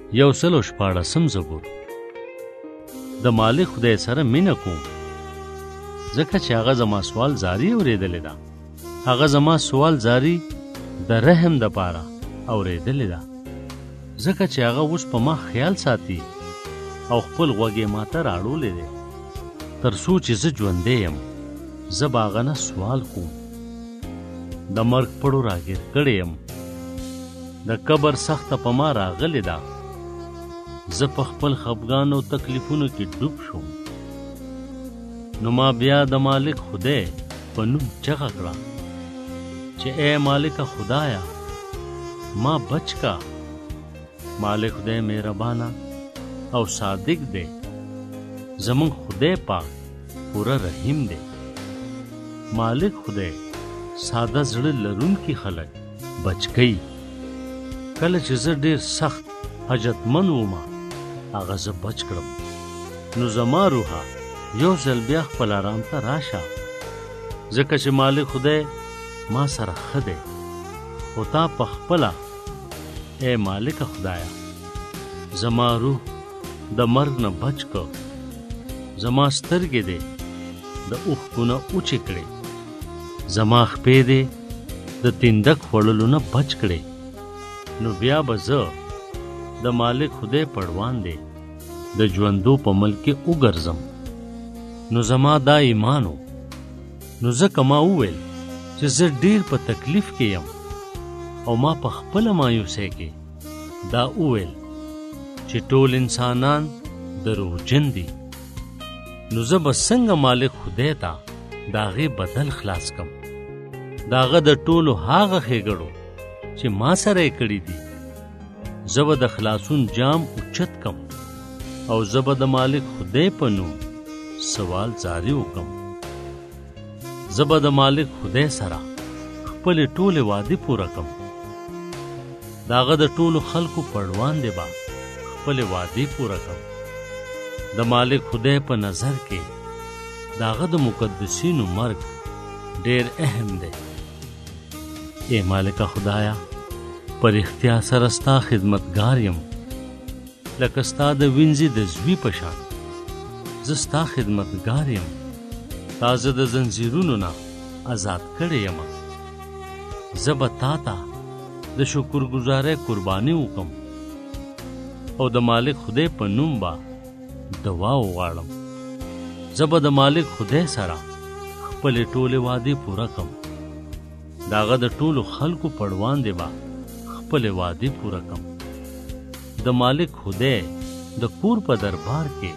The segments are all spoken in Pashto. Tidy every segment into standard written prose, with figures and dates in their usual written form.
114 زبور. د مالک خدای سره مینه کوم ځکه چې هغه زما سوال زاری اورېدلې ده. هغه زما سوال زاری د رحم د پاره اورېدلې ده ځکه چې هغه اوس په ما خیال ساتي او خپل غوږې ماته راړولې دی تر څو چې زه ژوندی یم. زه به هغه نه سوال کوم. د مرګ پړو راګیر کړی یم. د قبر سخته په ما راغلې ده. زه په خپل خفګان او تکلیفونو کې ډوب شوم. نو ما بیا د مالک خدای په نوم چغه کړه چې اے مالک خدایا ما بچ کا. مالک خدای مهربانه او صادق دی. زمون خدای پاک پورا رحیم دی. مالک خدای ساده زړه لرونکي خلک بچ کوي. کله چې زه ډېر سخت حاجتمند وم هغه زه بچ کړم. نو زما روحه یو ځل بیا خپل آرام ته راشه ځکه چې مالک خدای ما سره ښه دی. خو تا په خپله اے مالک خدایا زما روح د مرګ نه بچ کړ. زما سترګې دې د اوښکو نه اوچې کړې. زما خپې دې د تندک خوړلو نه بچ کړې. نو بیا به زه د مالک خدای پړوان دی د ژوندو په ملک کې وګرځم. نو زما دا ایمانو. نو ځکه ما وویل چې زه ډېر په تکلیف کې یم او ما په خپله مایوسۍ کې دا وویل چې ټول انسانان دروغجن دي. نو زه به څنګه مالک خدای ته د هغې بدل خلاص کم. د هغه د ټولو هغه ښېګړو چې ما سره یې کړي دي زه به د خلاصون جام اوچت کم او زه به د مالک خدای په نوم سوال زاری وکم. زه به د مالک خدای سره خپلې ټولې وعدې پوره کم. د هغه د ټولو خلکو پړوان دی به خپلې وعدې پوره کم. د مالک خدای په نظر کې د هغه د مقدسینو مرګ ډېر اهم دی. ای مالک خدایا په رښتیا سره ستا خدمتګار یم لکه ستا د وینځې د زوی په شان. زه ستا خدمتګار یم. تا زه د زنځیرونو نه آزاد کړی یم. زه به تا ته د شکرګزارۍ قرباني وکم او د مالک خدای په نوم به دعا وغواړم. زه به د مالک خدای سره خپلې ټولې وعدې پوره کم. د هغه د ټولو خلکو پړوان دی به خپلې وعدې پوره کم. د مالک خدای د کور په دربار کې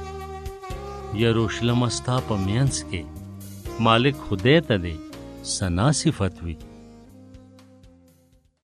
یروشلم ستا په مینځ کې مالک خدای ته دې ثنا صفت وي.